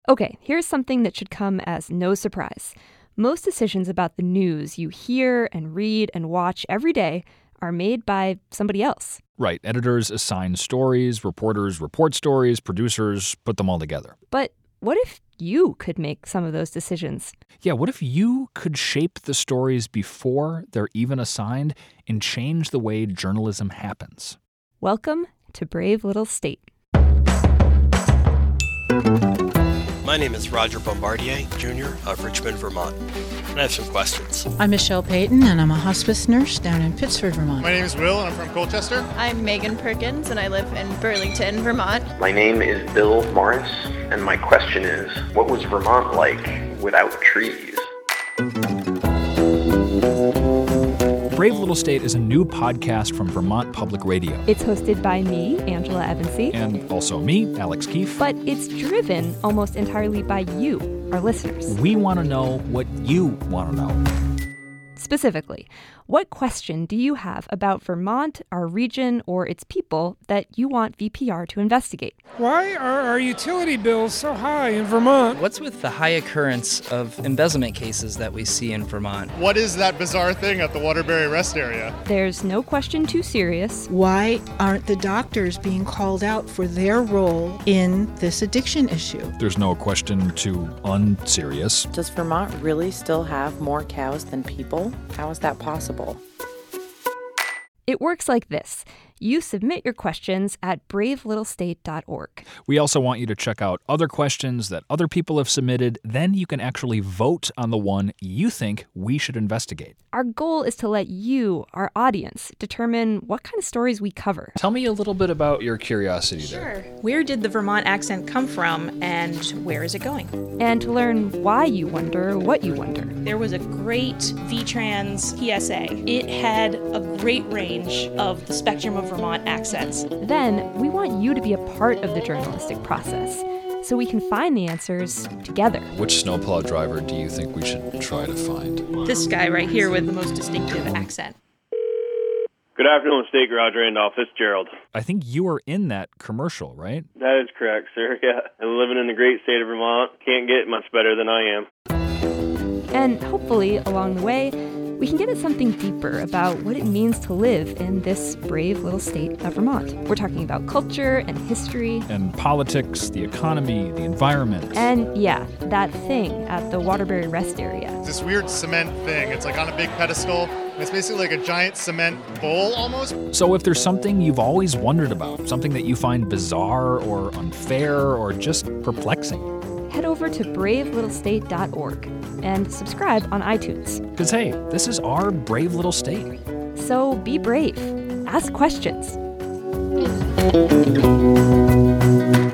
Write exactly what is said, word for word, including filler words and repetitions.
Okay, here's something that should come as no surprise. Most decisions about the news you hear and read and watch every day are made by somebody else. Right. Editors assign stories, reporters report stories, producers put them all together. But what if you could make some of those decisions? Yeah, what if you could shape the stories before they're even assigned and change the way journalism happens? Welcome to Brave Little State. My name is Roger Bombardier, Junior of Richmond, Vermont, and I have some questions. I'm Michelle Payton, and I'm a hospice nurse down in Pittsford, Vermont. My name is Will, and I'm from Colchester. I'm Megan Perkins, and I live in Burlington, Vermont. My name is Bill Morris, and my question is, what was Vermont like without trees? Brave Little State is a new podcast from Vermont Public Radio. It's hosted by me, Angela Evansy. And also me, Alex Keefe. But it's driven almost entirely by you, our listeners. We want to know what you want to know. Specifically, what question do you have about Vermont, our region, or its people that you want V P R to investigate? Why are our utility bills so high in Vermont? What's with the high occurrence of embezzlement cases that we see in Vermont? What is that bizarre thing at the Waterbury Rest Area? There's no question too serious. Why aren't the doctors being called out for their role in this addiction issue? There's no question too unserious. Does Vermont really still have more cows than people? How is that possible? It works like this. You submit your questions at brave little state dot org. We also want you to check out other questions that other people have submitted. Then you can actually vote on the one you think we should investigate. Our goal is to let you, our audience, determine what kind of stories we cover. Tell me a little bit about your curiosity there. Sure. Where did the Vermont accent come from, and where is it going? And to learn why you wonder what you wonder. There was a great V-Trans P S A. It had a great range of the spectrum of Vermont accents. Then we want you to be a part of the journalistic process so we can find the answers together. Which snowplow driver do you think we should try to find? This guy right here with the most distinctive accent. Good afternoon, State Garage Randolph. It's Gerald. I think you were in that commercial, right? That is correct, sir. Yeah. I'm living in the great state of Vermont. Can't get much better than I am. And hopefully, along the way, we can get at something deeper about what it means to live in this brave little state of Vermont. We're talking about culture and history. And politics, the economy, the environment. And yeah, that thing at the Waterbury Rest Area. It's this weird cement thing. It's like on a big pedestal. And it's basically like a giant cement bowl almost. So if there's something you've always wondered about, something that you find bizarre or unfair or just perplexing, head over to brave little state dot org and subscribe on iTunes. Because, hey, this is our brave little state. So be brave. Ask questions.